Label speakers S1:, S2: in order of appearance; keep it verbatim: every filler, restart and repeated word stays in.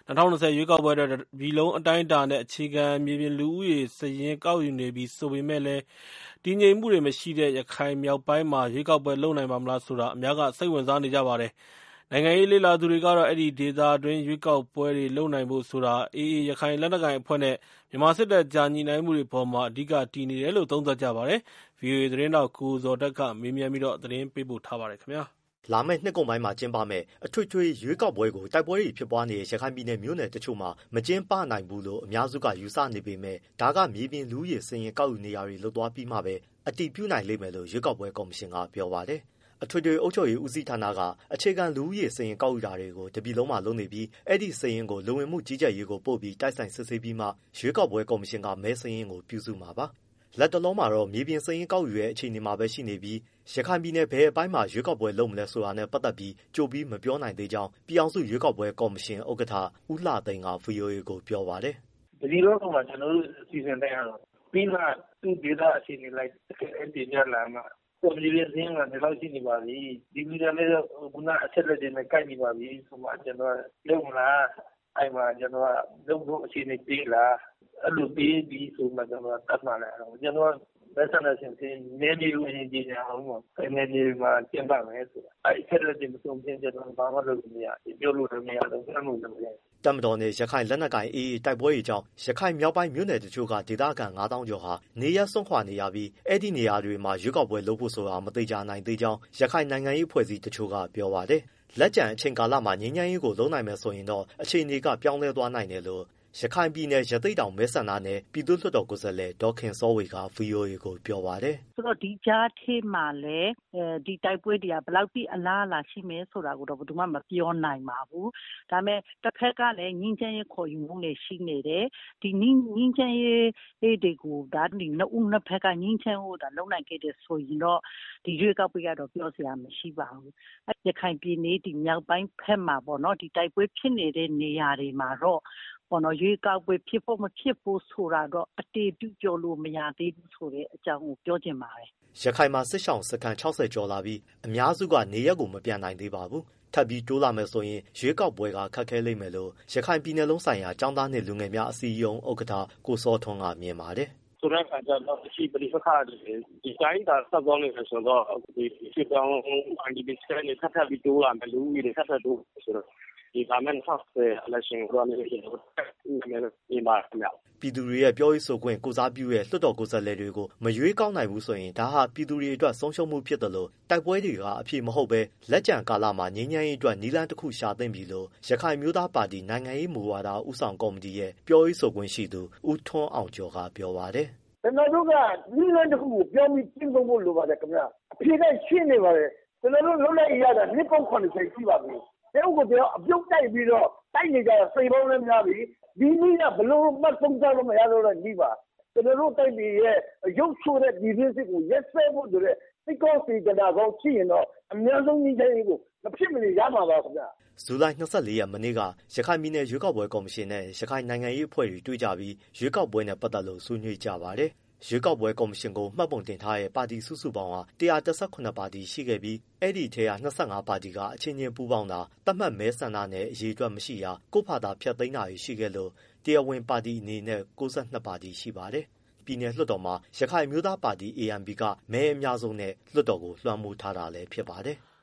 S1: ၂၀၂၀ ရွေးကောက်ပွဲအတွက်ပြည်လုံးအတိုင်းအတာနဲ့အခြေခံမြေပြင်လူဦးရေစာရင်းကောက်ယူနေပြီဆိုပေမဲ့လည်းတည်ငြိမ်မှုတွေမရှိတဲ့ရခိုင်မြောက်ပိုင်းမှာရွေးကောက်ပွဲလုပ်နိုင်ပါ့မလားဆိုတာအများကစိတ်ဝင်စားနေကြပါတယ်။နိုင်ငံရေးလေ့လာသူတွေကတော့အဲဒီဒေသတွင်းရွေးကောက်ပွဲတွေလုပ်နိုင်ဖို့ဆိုတာ အေအေ ရခိုင်လက်နက်ကိုင်အဖွဲ့နဲ့မြန်မာစစ်တပ်ကြားညှိနှိုင်းမှုတွေအပေါ်မှာအဓိကတည်နေတယ်လို့သုံးသပ်ကြပါတယ်။ ဗွီအိုအေသတင်းထောက်ကိုဇော်ထက်ကမေးမြန်းသတင်းပေးပို့ထားပါတယ်။
S2: လာမယ့်နှစ်ကုန်ပိုင်းမှာကျင်းပမယ့်အထွေထွေရွေးကောက်ပွဲကိုတိုက်ပွဲတွေဖြစ်ပွားနေတဲ့ရခိုင်ပြည်နယ်မြို့နယ်တချို့မှာမကျင်းပနိုင်ဘူးလို့အများစုကယူဆနေပေမဲ့ဒါကမြေပြင်လူဦးရေစာရင်းကောက်ယူနေရာတွေလုပ်သွားပြီးမှပဲအတည်ပြုနိုင်လိမ့်မယ်လို့ရွေးကောက်ပွဲကော်မရှင်ကပြောပါတယ်။အထွေထွေအုပ်ချုပ်ရေးဦးစီးဌာနကအခြေခံလူဦးရေစာရင်းကောက်ယူတာတွေကိုတပြည်လုံးမှာလုပ်နေပြီးအဲဒီစာရင်းကိုလူဝင်မှုကြီးကြပ်ရေးကိုပို့ပြီးတိုက်ဆိုင်စစ်ဆေးပြီးမှရွေးကောက်ပွဲကော်မရှင်ကမဲစာရင်းကိုပြုစုမှာပါ။လက်တလုံးမှာတော့မြေပြင်စာရင်းကောက်ယူတဲ့အခြေအနေမှာပဲရှိနေပြီးရခိုင်ပြည်နယ်ဘယ်အပိုင်းမှာရွေးကောက်ပွဲလုပ်မလဲဆိုတာနဲ့ပတ်သက်ပြီးကြိုပြီးမပြောနိုင်သေးကြောင်းပြည်အောင်စုရွေးကောက်ပွဲကော်မရှင်ဥက္ကဋ္ဌဦးလှသိန်းက ဗွီအိုအေကိုပြောပါတယ်
S3: ။“တပြည်လုံးမှာကျွန်တော်တို့အစီအစဉ်တိုင်းကတော့ပြီးမှသူ့ဒေသအခြေအနေလိုက်တင်ပြလာမှာမြေပြင်စာရင်းကဒီလောက်ရှိနေပါပြီဒီလူတွေလည်းခုနအချက်လက်တွေနဲ့ကိုက်နေပါပြီဆိုမှကျွန်တော်လုပ်မလားအဲ့မှာကျွန်တော်ကလုပ်ဖို့အခြေအနေပေးလားအဲ့လိုပေးပြီးဆိုမှကျွန်တော်တတ်မှတ်လိုက်အောင်ကျွန်တော်လက်ဆန္ဒရှင်စင်းနေနေလို့ရင်ကြည်ညာအောင်ပေါ့နေနေမှာကျင်းပမယ်ဆိုတာအဲ့ဆက်လက်တင်မဆုံးဖြတ်ကျွန်တော်ဘာမှလုပ်လို့မရဘူးပြောလို့လည်းမရတော့အဲ့လိုလည်းမရဘူး
S2: တမတော်နဲ့ရခိုင်လက်နက်ကိုင်အေအေတိုက်ပွဲတွေကြောင့်ရခိုင်မြောက်ပိုင်းမြို့နယ်တချို့ကဒေသခံငါးသောင်းကျော်ဟာနေရပ်စွန့်ခွာနေရပြီးအဲ့ဒီနေရာတွေမှာရွေးကောက်ပွဲလုပ်ဖို့ဆိုတာမသိကြနိုင်သေးကြောင်းရခိုင်နိုင်ငံရေးအဖွဲ့အစည်းတချို့ကပြောပါတယ်။လက်ကျန်အချိန်ကာလမှာငြိမ်းချမ်းရေးကိုလုပ်နိုင်မယ်ဆိုရင်တော့အခြေအနေကပြောင်းလဲသွားနိုင်တယ်လို့ရခိုင်ပြည်နယ်ရသေ့တောင်မဲဆန္ဒနယ်ပြည်သူ့လွှတ်တော်ကိုယ်စားလှယ်ဒေါ်ခင်စောဝေက ဗွီအိုအေကိုပြောပါတယ်
S4: ။ဆိုတော့ဒီကြားထဲမှာလည်းအဲဒီတိုက်ပွဲတွေကဘယ်လောက်ထိအလားအလာရှိမယ်ဆိုတာကိုတော့ဘယ်သူမှမပြောနိုင်ပါဘူး။ဒါပေမဲ့တစ်ဖက်ကလည်းငြိမ်းချမ်းရေးခေါ်ယူမှုတွေရှိနေတယ်။ဒီငြိမ်းချမ်းရေးတွေကိုဒါဒီနှစ်ဦးနှစ်ဖက်ကငြိမ်းချမ်းဖို့ဒါလုပ်နိုင်ခဲ့တယ်ဆိုရင်တော့ဒီရွေးကောက်ပွဲကတော့ပြောစရာမရှိပါဘူး။ရခိုင်ပြည်နယ်ဒီမြောက်ပိုင်းဖက်မှာပေါ့နော်ဒီတိုက်ပွဲဖြစ်နေတဲ့နေရာတွေမှာတော့ပေါ်တော့ရွေးကောက်ပွဲဖြစ်ဖို့မဖြစ်ဖို့ဆိုတာတော့အတေပြုပြောလို့မရသေးဘူးဆိုတဲ့အကြောင်းကိုပြောချင်ပါတယ်
S2: ။ရခိုင်မှာစစ်ဆောင်စခန်း၆၀ကျော်လာပြီးအများစုကနေရက်ကိုမပြန်နိုင်သေးပါဘူး။ထပ်ပြီးတိုးလာမယ်ဆိုရင်ရွေးကောက်ပွဲကခက်ခဲလိမ့်မယ်လို့ရခိုင်ပြည်နယ်လုံးဆိုင်ရာကျောင်းသားနှင့်လူငယ်များအစည်းအရုံးဥက္ကဋ္ဌကိုစောထွန်းကမြင်ပါတယ်
S3: ။ဆိုတဲ့အခါကျတော့ရှိပရိပခါတွေဒီတိုင်းသာဆက်သွားနေလို့ဆိုတော့ဒီစစ်တောင်းအန်ဒီဘစ်စကနေထပ်ထပ်ပြီးတိုးလာမယ်လူကြီးတွေထပ်ထပ်တိုးဆိုတော့ဒီကမန်ဆော့ဖ်ဝဲအလက်ရှင်ကိုလည်းဒီလိုဒီမှာ
S2: ပြည်သူတွေရဲ့ပြောရေးဆိုခွင့်ကိုစားပြုရဲ့လွှတ်တော်ကိုယ်စားလှယ်တွေကိုမရွေးကောက်နိုင်ဘူးဆိုရင်ဒါဟာပြည်သူတွေအတွက်ဆုံးရှုံးမှုဖြစ်တယ်လို့တိုက်ပွဲတွေကအဖြစ်မဟုတ်ပဲလက်ကျန်ကာလမှာငြိမ်းချမ်းရေးအတွက်နည်းလမ်းတစ်ခုရှာသင့်ပြီလို့ရခိုင်မျိုးသားပါတီနိုင်ငံရေးမူဝါဒဦးဆောင်ကော်မတီရဲ့ပြောရေးဆိုခွင့်ရှိသူဦးထွန်းအောင်ကျော်ကပြောပါတယ်
S5: ။ကျွန်တော်တို့ကနည်းလမ်းတစ်ခုကိုပြောပြီးကျင့်သုံးဖို့လိုပါတယ်ခင်ဗျာ။အဖြစ်ကရှင်းနေပါတယ်။ကျွန်တော်တို့လုံးလိုက်ရတာနှစ်ပေါင်း၇၀ရှိပါပြီ။တဲ့ဥက္ကဋ္ဌအပြုတ်တိုက်ပြီးတော့တိုက်နေကြစိတ်ပေါင်းလည်းများပြီဒီနည်းကဘလို့မှသုံးသပ်လို့မရတော့တဲ့နည်းပါကျွန်တော်တို့တိုက်ပြီးရဲ့ရုပ်ဆိုးတဲ့ဒီပြင်းစစ်ကိုရက်စဲဖို့ဆိုတဲ့စိတ်ကောင်းစေတနာကောင်းရှိရင်တော့အများဆုံးနည်းချင်းကိုမဖြစ်မနေရမှာပါခင်ဗျာ
S2: ဇူလိုင်၂၄ရက်မနေ့ကရခိုင်ပြည်နယ်ရွေးကောက်ပွဲကော်မရှင်နဲ့ရခိုင်နိုင်ငံရေးအဖွဲ့တွေတွေ့ကြပြီးရွေးကောက်ပွဲနဲ့ပတ်သက်လို့ဆွေးနွေးကြပါတယ်ရွေးကောက်ပွဲကော်မရှင်ကိုမှတ်ပုံတင်ထားတဲ့ပါတီစုစုပေါင်းဟာ၁၁၇ပါတီရှိခဲ့ပြီးအဲ့ဒီထဲက၂၅ပါတီကအချင်းချင်းပူးပေါင်းတာသတ်မှတ်မဲဆန္ဒနဲ့အရေးအတွက်မရှိတာကိုယ့်ဖာသာဖျက်သိမ်းတာတွေရှိခဲ့လို့တရားဝင်ပါတီအနေနဲ့၉၂ပါတီရှိပါတယ်ပြည်နယ်လွှတ်တော်မှာရခိုင်မျိုးသားပါတီ အေအန်ပီ ကမဲအများဆုံးနဲ့လွှတ်တော်ကိုလွှမ်းမိုးထားတာလည်းဖြစ်ပါတယ်။